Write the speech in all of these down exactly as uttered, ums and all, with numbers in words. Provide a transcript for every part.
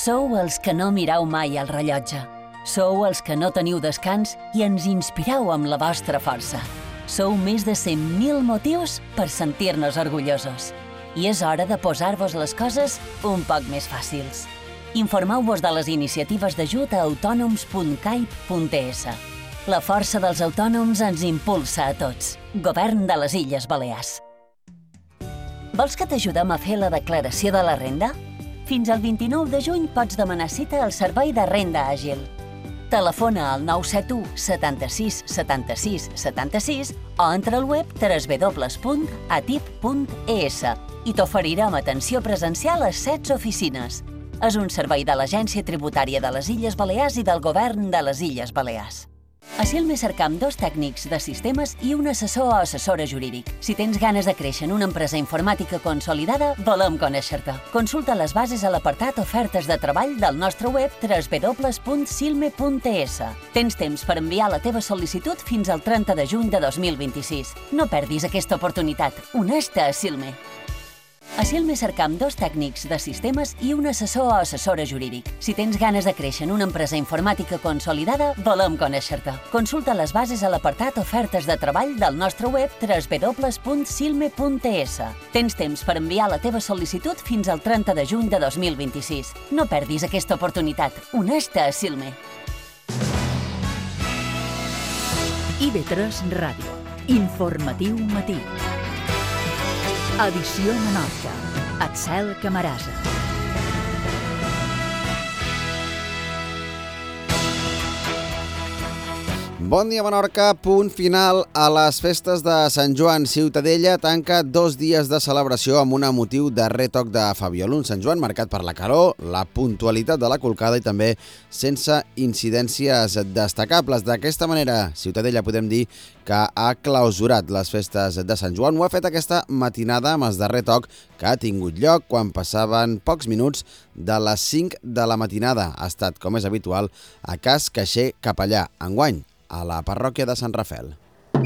Sou els que no mireu mai el rellotge. Sou els que no teniu descans i ens inspireu amb la vostra força. Sou més de cent mil motius per sentir-nos orgullosos. I és hora de posar-vos les coses un poc més fàcils. Informeu-vos de les iniciatives d'ajut a autònoms punt caip punt es. La força dels autònoms ens impulsa a tots. Govern de les Illes Balears. Vols que t'ajudem a fer la declaració de la renda? Fins al vint-i-nou de juny pots demanar cita al Servei de Renda Àgil. Telefona al nou set u setanta-sis setanta-sis setanta-sis o entra al web w w w punt atip punt es i t'oferirem atenció presencial a set oficines. És un servei de l'Agència Tributària de les Illes Balears i del Govern de les Illes Balears. A Silme cercam dos tècnics de sistemes i un assessor o assessora jurídic. Si tens ganes de créixer en una empresa informàtica consolidada, volem conèixer-te. Consulta les bases a l'apartat Ofertes de treball del nostre web w w w punt silme punt es. Tens temps per enviar la teva sol·licitud fins al trenta de juny de dos mil vint-i-sis. No perdis aquesta oportunitat. Uneix-te a Silme. A Silme cercam dos tècnics de sistemes i un assessor o assessora jurídic. Si tens ganes de créixer en una empresa informàtica consolidada, volem conèixer-te. Consulta les bases a l'apartat Ofertes de treball del nostre web w w w punt silme punt es. Tens temps per enviar la teva sol·licitud fins al trenta de juny de dos mil vint-i-sis. No perdis aquesta oportunitat. Uneix-te a Silme. I ve tres Ràdio. Informatiu matí. Edició Menorca. Axel Camarasa. Bon dia, Menorca. Punt final a les festes de Sant Joan. Ciutadella tanca dos dies de celebració amb un emotiu darrer toc de Fabiol. Un Sant Joan marcat per la calor, la puntualitat de la colcada i també sense incidències destacables. D'aquesta manera, Ciutadella podem dir que ha clausurat les festes de Sant Joan. Ho ha fet aquesta matinada amb el darrer toc que ha tingut lloc quan passaven pocs minuts de les cinc de la matinada. Ha estat, com és habitual, a Cas Caixer Capellà, enguany a la parròquia de Sant Rafel.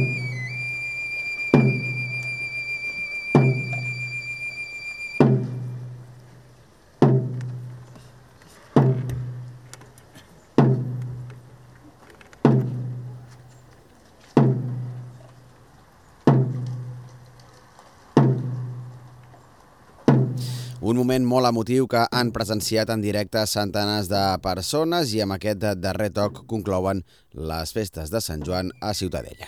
Un moment molt emotiu que han presenciat en directe centenars de persones i amb aquest darrer toc conclouen les festes de Sant Joan a Ciutadella.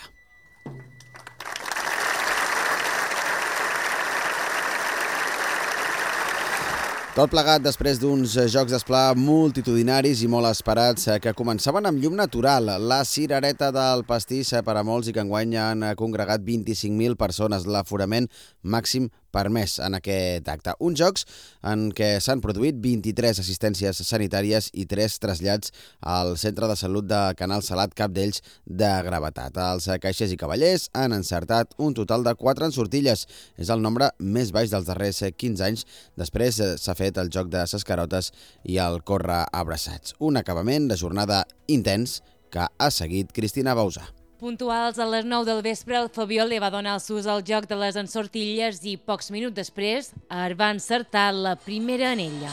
Tot plegat després d'uns jocs d'esplà multitudinaris i molt esperats que començaven amb llum natural. La cirereta del pastís per a molts i que enguany han congregat vint-i-cinc mil persones, l'aforament màxim permès en aquest acte. Uns jocs en què s'han produït vint-i-tres assistències sanitàries i tres trasllats al centre de salut de Canal Salat, cap d'ells de gravetat. Els caixers i cavallers han encertat un total de quatre ensortilles. És el nombre més baix dels darrers quinze anys. Després s'ha fet el joc de ses carotes i el córrer abraçats. Un acabament de jornada intens que ha seguit Cristina Bausà. Puntuals a les nou del vespre, el Fabiol li va donar el sus al joc de les ensortilles i pocs minuts després es va encertar la primera anella.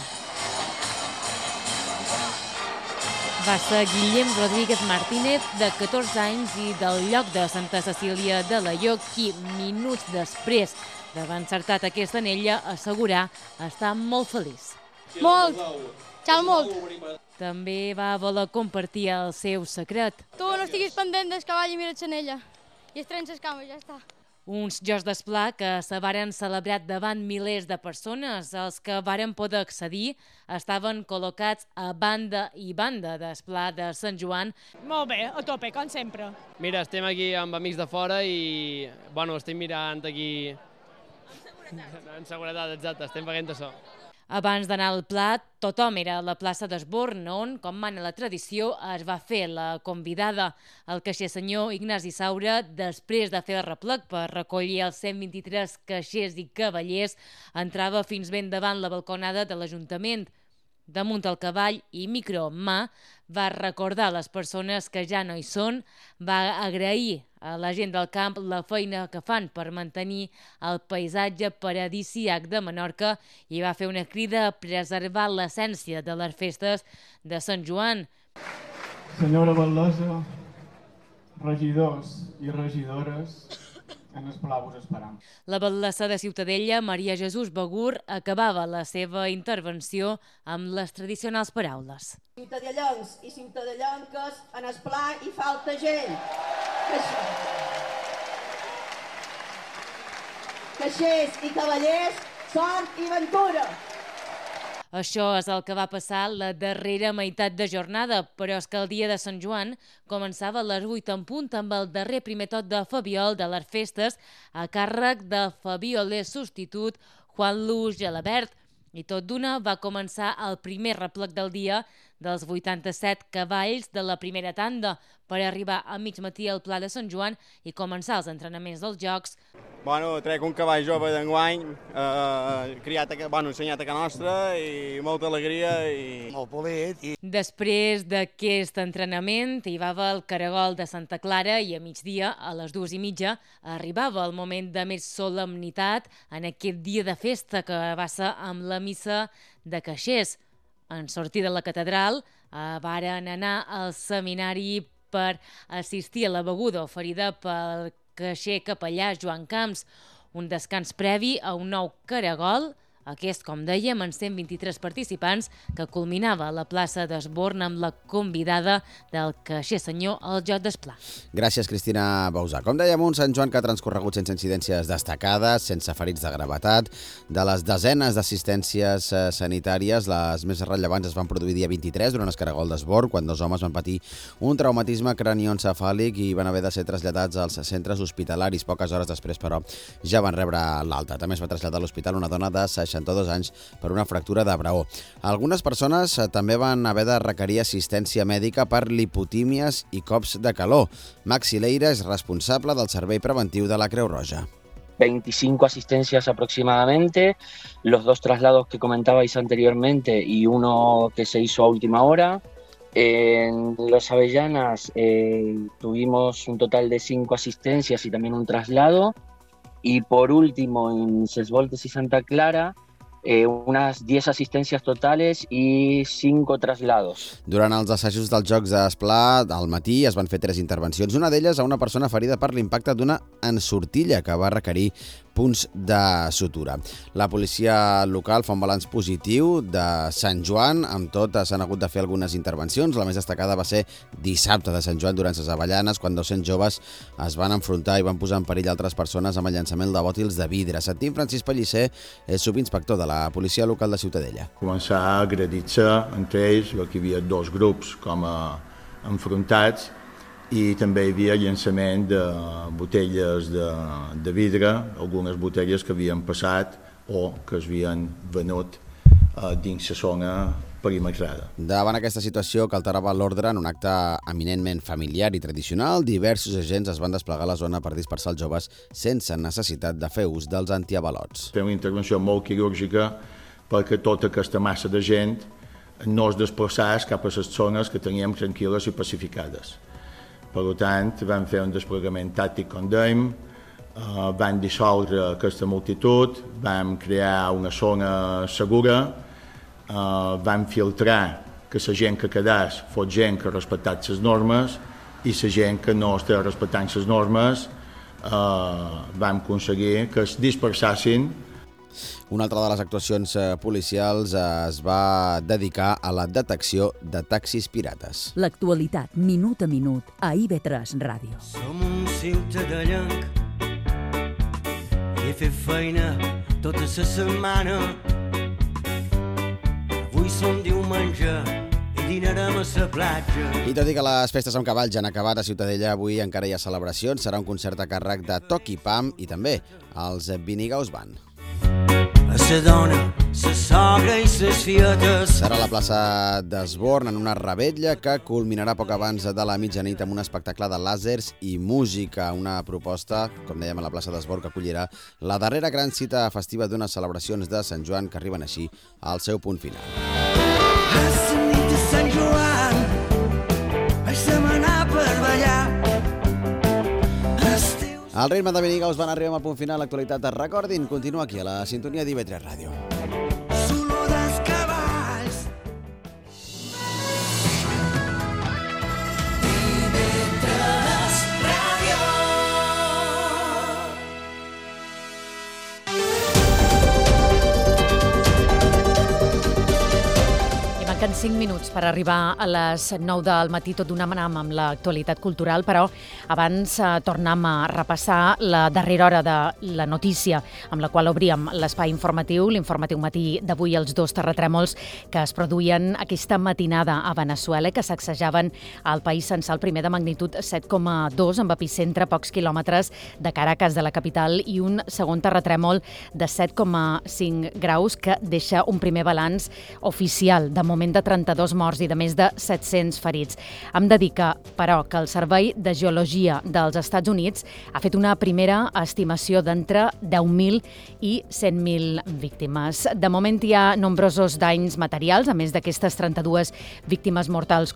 Va ser Guillem Rodríguez Martínez, de catorze anys i del lloc de Santa Cecília de Laió, qui minuts després d'haver encertat aquesta anella assegurar estar molt feliç. Molt! Xal molt! També va voler compartir el seu secret. Tu no estiguis pendent del cavall i mira't l'anella. I es trenca les cames, ja està. Uns jocs d'esplà que se varen celebrar davant milers de persones. Els que varen poder accedir estaven col·locats a banda i banda d'esplà de Sant Joan. Molt bé, a tope, com sempre. Mira, estem aquí amb amics de fora i, bueno, estem mirant aquí... En seguretat. En seguretat, exacte, estem veient això. Abans d'anar al plat, tothom era a la plaça d'Esborn, on, com mana la tradició, es va fer la convidada. El caixer senyor Ignasi Saura, després de fer el replec per recollir els cent vint-i-tres caixers i cavallers, entrava fins ben davant la balconada de l'Ajuntament. damunt el cavall i micro en mà, va recordar les persones que ja no hi són, va agrair a la gent del camp la feina que fan per mantenir el paisatge paradisíac de Menorca i va fer una crida a preservar l'essència de les festes de Sant Joan. Senyora batllessa, regidors i regidores, en els plavos esperam. La batllessa de Ciutadella, Maria Jesús Begur, acabava la seva intervenció amb les tradicionals paraules. Ciutadellons i ciutadellonques, en el pla hi falta gent. Caixers i cavallers, sort i ventura. Això és el que va passar la darrera meitat de jornada, però és que el dia de Sant Joan començava a les vuit en punt amb el darrer primer tot de Fabiol de les festes a càrrec de Fabioler substitut Juan Luis Gelabert. I tot d'una va començar el primer replec del dia dels vuitanta-set cavalls de la primera tanda per arribar a mig matí al Pla de Sant Joan i començar els entrenaments dels Jocs. Bueno, trec un cavall jove d'enguany, eh, criat a, bueno, ensenyat a casa nostra i molta alegria i molt polit. I... Després d'aquest entrenament hi va el caragol de Santa Clara i a migdia, a les dues i mitja, arribava el moment de més solemnitat en aquest dia de festa que va ser amb la missa de caixers. En sortir de la catedral, eh, varen anar al seminari per assistir a la beguda oferida pel caixer capellà Joan Camps, un descans previ a un nou caragol, aquest, com dèiem, amb cent vint-i-tres participants, que culminava a la plaça d'Esborn amb la convidada del caixer senyor al Joc d'Esplà. Gràcies, Cristina Bausà. Com dèiem, un Sant Joan que ha transcorregut sense incidències destacades, sense ferits de gravetat. De les desenes d'assistències sanitàries, les més rellevants es van produir dia vint-i-tres durant el caragol d'Esborn, quan dos homes van patir un traumatisme cranioencefàlic i van haver de ser traslladats als centres hospitalaris. Poques hores després, però, ja van rebre l'alta. També es va traslladar a l'hospital una dona de seixanta-dos anys per una fractura de braó. Algunes persones també van haver de requerir assistència mèdica per lipotímies i cops de calor. Maxi Leira és responsable del servei preventiu de la Creu Roja. veinticinco asistencias aproximadamente, los dos traslados que comentabais anteriormente y uno que se hizo a última hora. En Los Avellanas eh, tuvimos un total de cinco asistencias y también un traslado. Y por último, en Ses Voltes y Santa Clara, eh, unas diez asistencias totales y cinco traslados. Durant els assajos dels Jocs d'Esplà, al matí es van fer tres intervencions, una d'elles a una persona ferida per l'impacte d'una ensortilla que va requerir punts de sutura. La policia local fa un balanç positiu de Sant Joan. Amb tot, s'han hagut de fer algunes intervencions. La més destacada va ser dissabte de Sant Joan durant les Avellanes, quan dos-cents joves es van enfrontar i van posar en perill altres persones amb el llançament de bòtils de vidre. Sentim Francisc Pellicer, és subinspector de la policia local de Ciutadella. Començar a agredir-se entre ells, que hi havia dos grups com a enfrontats, i també hi havia llançament de botelles de, de vidre, algunes botelles que havien passat o que es havien venut eh, dins la zona perimetrada. Davant aquesta situació que alterava l'ordre en un acte eminentment familiar i tradicional, diversos agents es van desplegar a la zona per dispersar els joves sense necessitat de fer ús dels antiavalots. Fem una intervenció molt quirúrgica perquè tota aquesta massa de gent no es desplaçés cap a les zones que teníem tranquil·les i pacificades. Per tant, vam fer un desplegament tàctic, com dèiem, eh, vam dissoldre aquesta multitud, vam crear una zona segura, eh, vam filtrar que la gent que quedés fos gent que respectés les normes i la gent que no estava respectant les normes eh, vam aconseguir que es dispersassin. Una altra de les actuacions policials es va dedicar a la detecció de taxis pirates. L'actualitat, minut a minut, a I V tres Ràdio. Som un ciutadellenc i he fet feina tota la setmana. Avui som diumenge i dinarem a la platja. I tot i que les festes amb cavalls ja han acabat a Ciutadella, avui encara hi ha celebracions. Serà un concert a càrrec de Toc i Pam i també els Vinigaus Band. A sa dona, sa sogra i ses fietes. Serà a la plaça d'Esborn en una revetlla que culminarà poc abans de la mitjanit amb un espectacle de làsers i música. Una proposta, com dèiem, a la plaça d'Esborn que acollirà la darrera gran cita festiva d'unes celebracions de Sant Joan que arriben així al seu punt final. A la nit de Sant Joan vaig demanar per ballar. Al ritme de Minigaus van arribar al punt final l'actualitat de Recordin. Continua aquí a la sintonia d'I V tres Ràdio. L'olor dels cavalls. Manquen cinc minuts per arribar a les nou del matí, tot d'una manam amb l'actualitat cultural, però abans eh, tornem a repassar la darrera hora de la notícia amb la qual obríem l'espai informatiu, l'informatiu matí d'avui, els dos terratrèmols que es produïen aquesta matinada a Veneçuela, que sacsejaven el país sencer, el primer de magnitud set coma dos, amb epicentre a pocs quilòmetres de Caracas, de la capital, i un segon terratrèmol de set coma cinc graus que deixa un primer balanç oficial de moment de trenta-dos morts i de més de set-cents ferits. Hem de dir que, però, que el Servei de Geologia dels Estats Units ha fet una primera estimació d'entre deu mil i cent mil víctimes. De moment hi ha nombrosos danys materials, a més d'aquestes trenta-dues víctimes mortals